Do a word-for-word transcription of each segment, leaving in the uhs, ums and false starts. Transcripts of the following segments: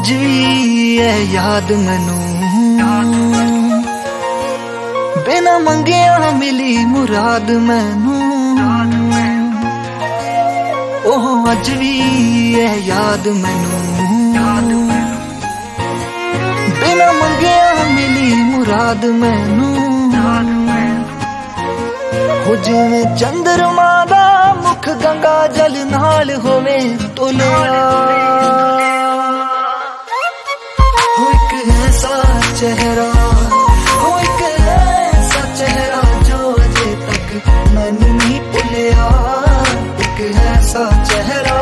अज भी है याद मैनू बिना मंगिया मिली मुराद मैनू। ओह अज भी है याद मैनू बिना मंगिया मिली मुराद मैनू। हो जिवें चंद्रमा दा मुख गंगा जल नाल होवे तुलिया। हो एक ऐसा चेहरा हो एक ऐसा चेहरा जो अजे तक मैनू नहीं भुलिया। एक ऐसा चेहरा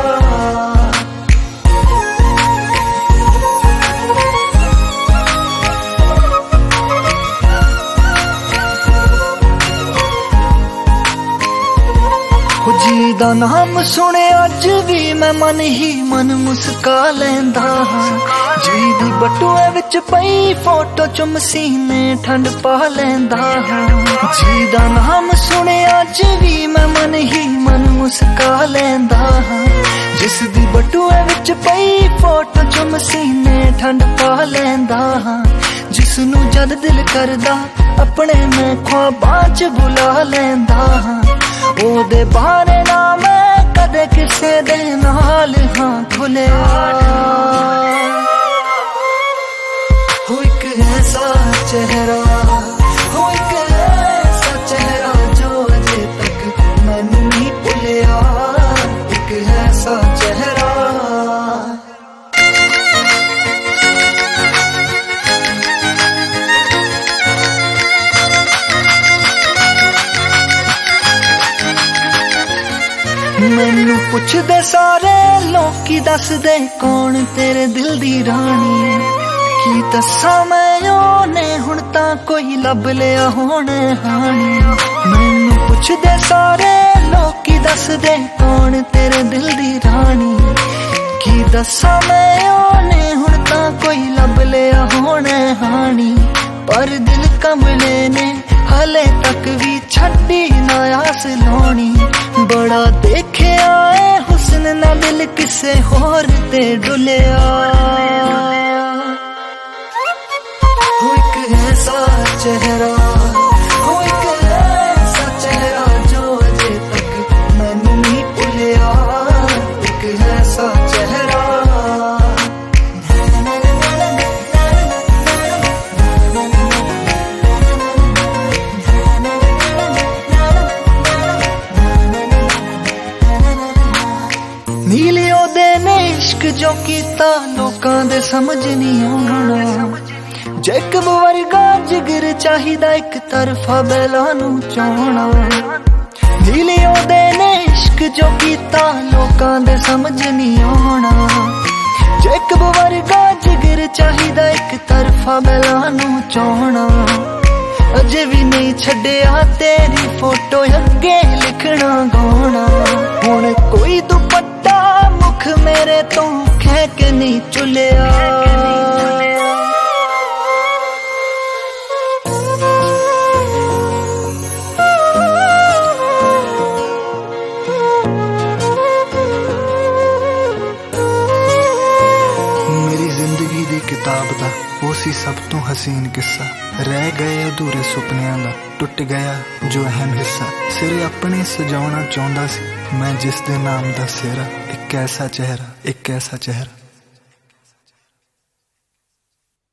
जी दा नाम सुने अज भी मैं मन ही मन मुस्का लैंदा हां। जी दी बटुए विच पई फोटो च मसीने ठंड पा लैंदा हां। जी दा नाम सुने अज भी मैं मन ही मन मुस्का लैंदा हां। जिस दी बटुए विच पई फोटो च मसीने ठंड पा लैंदा हां। जिसनू जद दिल करदा अपने मैं ख्वाबां च बुला लैंदा हां। ओदे बारे ना मैं कदे किसे दे नाल हां खुलिया। हो एक ऐसा चेहरा हो एक ऐसा चेहरा जो अजे तक मैनू नहीं भुलिया। एक ऐसा चेहरा मैनू पुछदे सारे लोकी दस दे कौन तेरे दिल दी रानी। की दसा मैं ओने हुण तां कोई लब लिया होने हानी। मैनू पुछदे सारे लोकी दस दे कौन तेरे दिल दी रानी। की दसा मैं ओने हुण तां कोई लब लिया होने हानी। पर दिल कमले ने हले तक भी छड्डी ना आस लाउणी। बड़ा देखे आए हुस्न ना दिल किसे होर ते डुलिया। हो एक ऐसा चेहरा हो एक ऐसा चेहरा जो अजे तक मैनू नहीं भुलिया। एक ऐसा चेहरा नीली ओदे ने इश्क जो कीता लोकां दे समझ नहीं आउणा। जैकब वर्गा जिगर चाहिदा एक तरफा बैला नू चाहना। नीली ओदे ने इश्क जो कीता लोकां दे समझ नहीं आउणा। जैकब वर्गा जिगर चाहिदा एक तरफा बैला नू चाहना। अजे भी नहीं छड्डिया तेरी फोटो अगे लिखना गाना। हुण कोई दुपट्टा मुख मेरे तो कह के नहीं चुलिया। मेरी जिंदगी दी किताब दा वो सी सब तो हसीन किस्सा। रह गए अधूरे सुपनियां दा टुट गया जो अहम हिस्सा। सिर अपने सजाउणा चाहुंदा सी मैं जिस दे नाम दा सेहरा। एक ऐसा चेहरा एक ऐसा चेहरा।